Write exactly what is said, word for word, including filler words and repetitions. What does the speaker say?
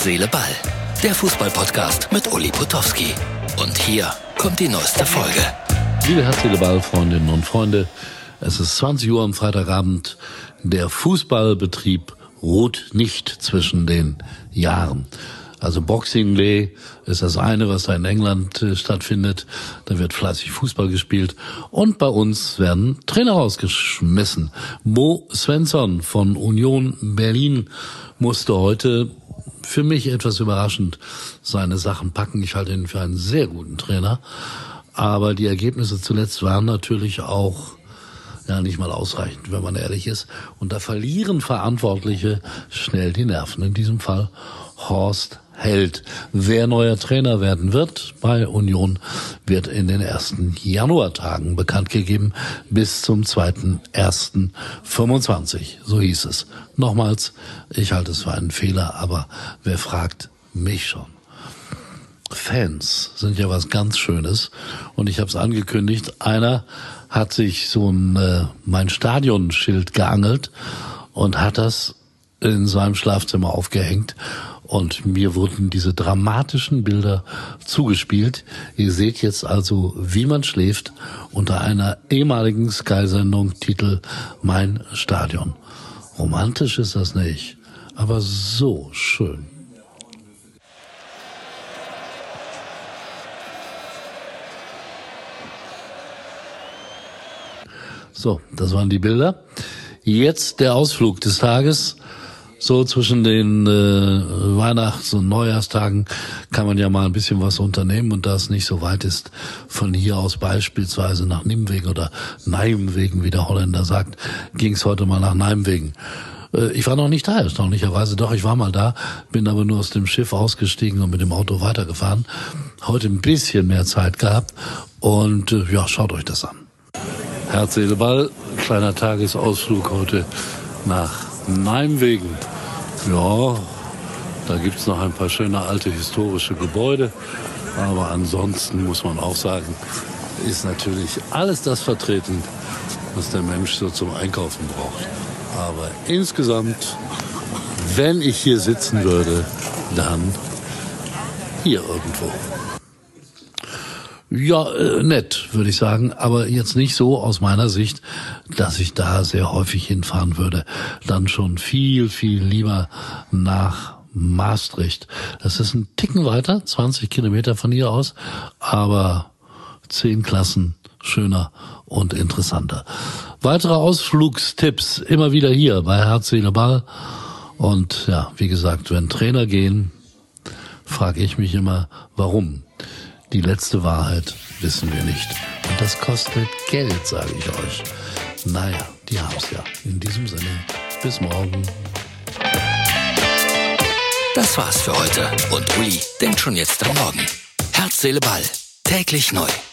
Seele, Ball. Der Fußball-Podcast mit Uli Potowski. Und hier kommt die neueste Folge. Liebe Herz, Seele, Ball, Freundinnen und Freunde, es ist zwanzig Uhr am Freitagabend. Der Fußballbetrieb ruht nicht zwischen den Jahren. Also Boxing Day ist das eine, was da in England äh, stattfindet. Da wird fleißig Fußball gespielt. Und bei uns werden Trainer rausgeschmissen. Bo Svensson von Union Berlin musste heute für mich etwas überraschend seine Sachen packen. Ich halte ihn für einen sehr guten Trainer. Aber die Ergebnisse zuletzt waren natürlich auch ja nicht mal ausreichend, wenn man ehrlich ist. Und da verlieren Verantwortliche schnell die Nerven. In diesem Fall Horst Held. Wer neuer Trainer werden wird bei Union, wird in den ersten Januartagen bekannt gegeben, bis zum zweiten ersten fünfundzwanzig. So hieß es. Nochmals, ich halte es für einen Fehler, aber wer fragt, mich schon. Fans sind ja was ganz Schönes und ich habe es angekündigt, einer hat sich so ein äh, mein Stadionschild geangelt und hat das in seinem Schlafzimmer aufgehängt und mir wurden diese dramatischen Bilder zugespielt. Ihr seht jetzt also, wie man schläft, unter einer ehemaligen Sky-Sendung, Titel Mein Stadion. Romantisch ist das nicht, aber so schön. So, das waren die Bilder. Jetzt der Ausflug des Tages. So zwischen den äh, Weihnachts- und Neujahrstagen kann man ja mal ein bisschen was unternehmen. Und da es nicht so weit ist, von hier aus beispielsweise nach Nimwegen oder Nijmegen, wie der Holländer sagt, ging es heute mal nach Nijmegen. Äh, ich war noch nicht da, erstaunlicherweise. Doch, ich war mal da, bin aber nur aus dem Schiff ausgestiegen und mit dem Auto weitergefahren. Heute ein bisschen mehr Zeit gehabt. Und äh, ja, schaut euch das an. Herz, Seele, Ball, kleiner Tagesausflug heute nach Nijmegen. Ja, da gibt's noch ein paar schöne alte historische Gebäude. Aber ansonsten muss man auch sagen, ist natürlich alles das vertreten, was der Mensch so zum Einkaufen braucht. Aber insgesamt, wenn ich hier sitzen würde, dann hier irgendwo. Ja, äh, nett, würde ich sagen, aber jetzt nicht so aus meiner Sicht, dass ich da sehr häufig hinfahren würde. Dann schon viel, viel lieber nach Maastricht. Das ist ein Ticken weiter, zwanzig Kilometer von hier aus, aber zehn Klassen schöner und interessanter. Weitere Ausflugstipps immer wieder hier bei Herz, Seele, Ball. Und ja, wie gesagt, wenn Trainer gehen, frage ich mich immer, warum? Die letzte Wahrheit wissen wir nicht. Und das kostet Geld, sage ich euch. Naja, die haben's ja. In diesem Sinne, bis morgen. Das war's für heute. Und Uli denkt schon jetzt am Morgen. Herz, Seele, Ball. Täglich neu.